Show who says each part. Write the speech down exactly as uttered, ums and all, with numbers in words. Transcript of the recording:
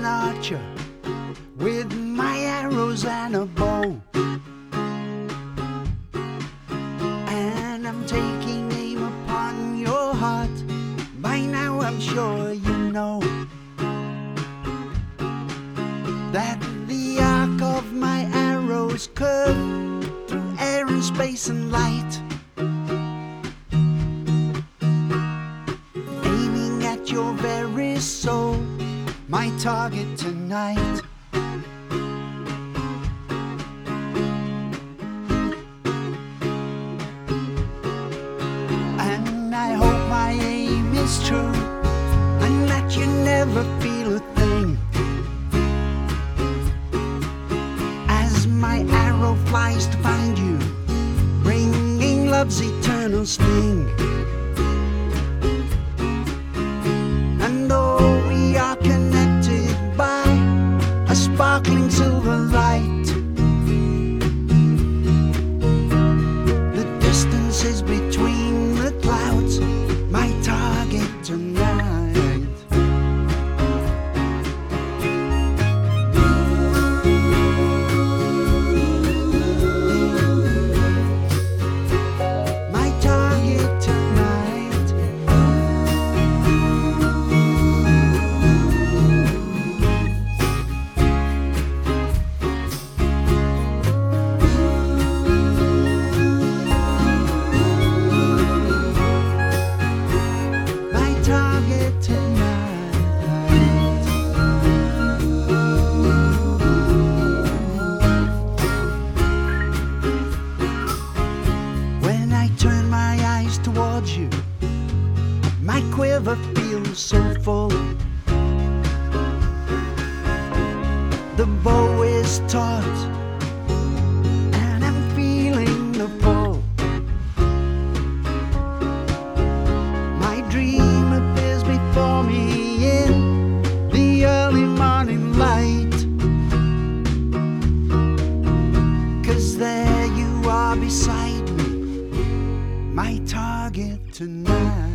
Speaker 1: archer with my arrows and a bow, and I'm taking aim upon your heart. By now I'm sure you know that the arc of my arrows curve through air and space and light, aiming at your very soul, my target tonight. And I hope my aim is true, and that you never feel a thing as my arrow flies to find you, bringing love's eternal sting. And though we are connected by a sparkling silver light, the distance is between the clouds, my target tonight. My target tonight. My target tonight. When I turn my eyes towards you, my quiver feels so full. The bow is taut, and I'm feeling the pull. My dream appears before me in the early morning light, 'cause there you are beside me, my target tonight.